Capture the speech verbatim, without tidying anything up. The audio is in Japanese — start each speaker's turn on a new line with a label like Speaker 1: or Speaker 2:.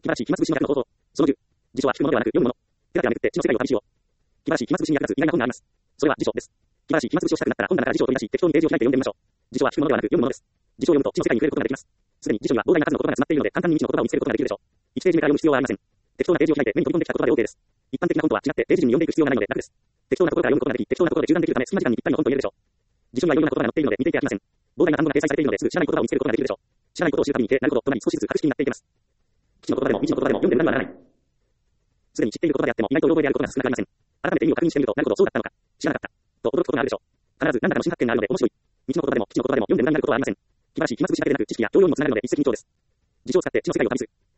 Speaker 1: 気晴らし、暇つぶしの逆の方法。そのじゅう。辞書は聞くものではなく読むもの。手だけはめくって知の世界を旅しよう。気晴らし、暇つぶしに役立つ意外な本があります。それは辞書です。気晴らし、暇つぶしをしたくなったら本棚から辞書を取り出し、適当にページを開いて読んでみましょう。辞書は聞くものではなく読むものです。辞書を読むと知の世界に触れることができます。すでに辞書には膨大な数の言葉が詰まっているので簡単に未知の言葉を見つけることができるでしょう。いちページ目から読む必要はありません。適当なページを開いて目に飛び込んできた言葉で OK です。一般的な本とは違ってページ順に読んでいく必要がないので楽です。適当なところから読むことができ、適当なところで中断できるため隙間時間にぴったりの本と言えるでしょう。辞書にはいろんな言葉が載っているので見ていて飽きません。膨大な単語が掲載されているのですぐ知らない言葉を見つけることができるでしょう。知らないことを知るたびに、なるほどとなり少しずつ博識になっていけます。基地の言葉でも未知の言葉でも読んでならならない。すでに知っている言葉であっても意外とうろ覚えであることが少なくありません。改めて意味を確認してみると、なるほどそうだったのか、知らなかったと驚くことがあるでしょう。必ず何らかの新発見があるので面白い。未知の言葉でも基地の言葉でも読んで無駄になることはありません。気晴らし、暇つぶしにだけでなく知識や応用にもつながるので一石二鳥です。辞書を使って知の世界を旅す。